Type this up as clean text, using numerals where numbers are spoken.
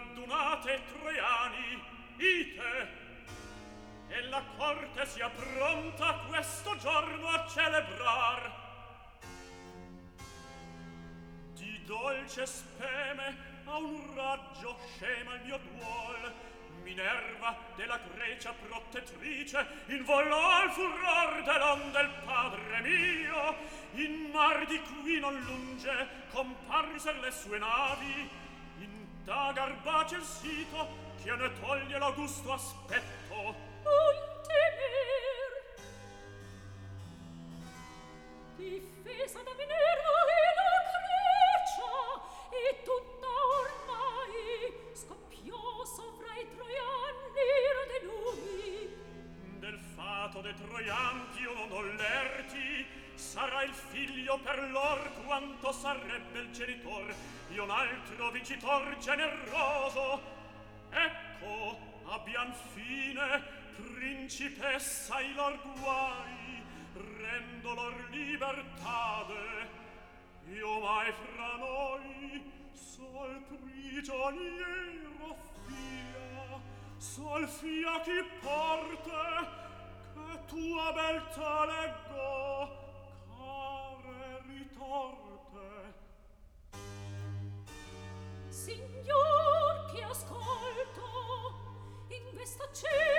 radunate troiani, ite, e la corte sia pronta questo giorno a celebrar. Di dolce speme a un raggio scema il mio duol, Minerva della Grecia protettrice involò al furor dell'onde il padre mio. In mar di qui non lunge comparser le sue navi, in dagar bacia il sito che ne toglie l'augusto aspetto. Non temer, difesa da Minerva e la Grecia, e tutta ormai scoppiò sovra i troiani rode lui. Del fato de troian più non ollerti sarà il figlio per lor quanto sarebbe il genitor di un altro vincitor generoso. Ecco, abbian fine principessa i lor guai, rendo lor libertade. Io mai fra noi sol prigioniero fia, sol fia chi porte, che tua beltà leggo, care ritorte. Signor che ascolto, in questa cena